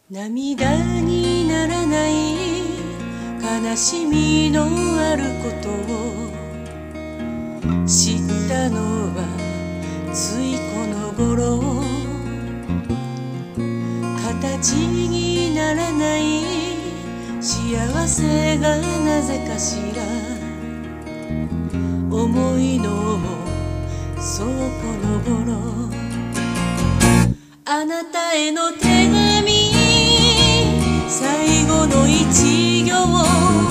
涙にならない悲しみのあることを知ったのはついこの頃。形にならない幸せがなぜかしら思いのもそうこの頃。あなたへの手紙最後の一行